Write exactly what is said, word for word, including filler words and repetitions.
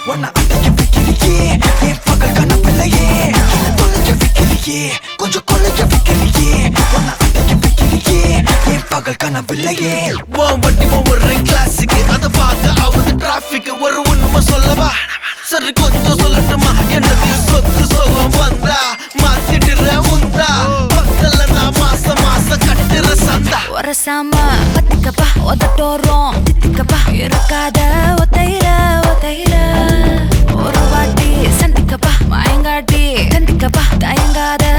உன்னை அடைக்க வைக்கலையே என் பகல் கனவில்லையே தொலைக்க வைக்கலையே கொஞ்சம் கொலைக்க வைக்கலையே உன்னை அடைக்க வைக்கலையே என் பகல் கனவில்லையே வண்டி ஒவ்வொரு கிளாஸுக்கு அதை பார்த்து ஆகுது டிராபிக் ஒரு உண்மை சொல்லவா சரி கொஞ்சம் சொல்லட்டுமா என்னது சொத்து சொல்லம் வந்தா மாத்திடுற உந்தா பக்கத்துல நான் மாச மாசம் கட்டுற சந்தா ஒரசாம பத்திக்கப்பா உதட்டோரம் தித்திக்கப்பா இருக்காத ஒத்தையில ஒத்தையில ஒரு வாட்டி சந்திக்கப்பா மாயங்காட்டி கந்திக்கப்பா தயங்காத